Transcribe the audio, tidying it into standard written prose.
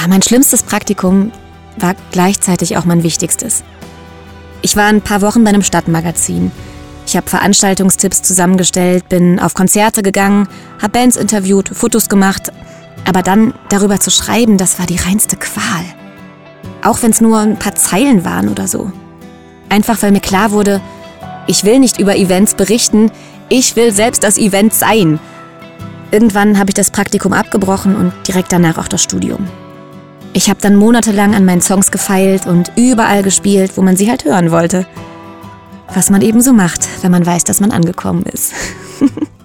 mein schlimmstes Praktikum war gleichzeitig auch mein wichtigstes. Ich war ein paar Wochen bei einem Stadtmagazin. Ich habe Veranstaltungstipps zusammengestellt, bin auf Konzerte gegangen, habe Bands interviewt, Fotos gemacht. Aber dann darüber zu schreiben, das war die reinste Qual. Auch wenn es nur ein paar Zeilen waren oder so. Einfach weil mir klar wurde, ich will nicht über Events berichten, ich will selbst das Event sein. Irgendwann habe ich das Praktikum abgebrochen und direkt danach auch das Studium. Ich habe dann monatelang an meinen Songs gefeilt und überall gespielt, wo man sie halt hören wollte. Was man eben so macht, wenn man weiß, dass man angekommen ist.